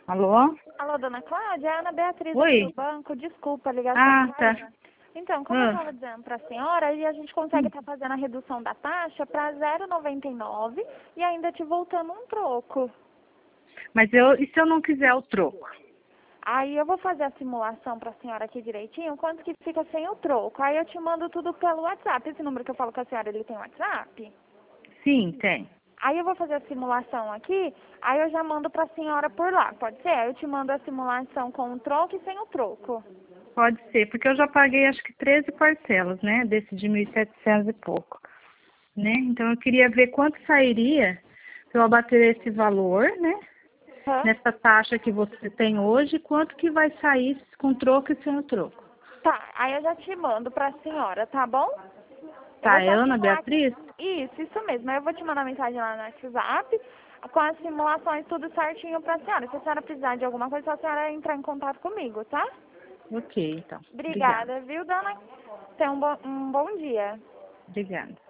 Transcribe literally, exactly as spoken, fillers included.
Alô? Alô, dona Cláudia? É a Ana Beatriz Oi. aqui do banco. Desculpa a ligação. Ah, tá. tarde. Então, como eu Ah, estava dizendo para a senhora, aí a gente consegue hum. estar fazendo a redução da taxa para zero vírgula noventa e nove e ainda te voltando um troco. Mas eu, e se eu não quiser o troco? Aí eu vou fazer a simulação para a senhora aqui direitinho, quanto que fica sem o troco. Aí eu te mando tudo pelo WhatsApp. Esse número que eu falo com a senhora, ele tem WhatsApp? Sim, tem. Aí eu vou fazer a simulação aqui, aí eu já mando para a senhora por lá, pode ser? Aí eu te mando a simulação com o troco e sem o troco. Pode ser, porque eu já paguei acho que treze parcelas, né? Desse de mil e setecentos e pouco, né? Então eu queria ver quanto sairia se eu abater esse valor, né? Hã? Nessa taxa que você tem hoje, quanto que vai sair com troco e sem o troco? Tá, aí eu já te mando pra senhora, tá bom? Eu vou Tá, é só Ana simular aqui. Beatriz? Isso, isso mesmo. Aí eu vou te mandar mensagem lá no WhatsApp com as simulações tudo certinho pra senhora. Se a senhora precisar de alguma coisa, só a senhora entrar em contato comigo, tá? Ok, então. Obrigada. Obrigada, viu, dona? Tenha um bom, um bom dia. Obrigada.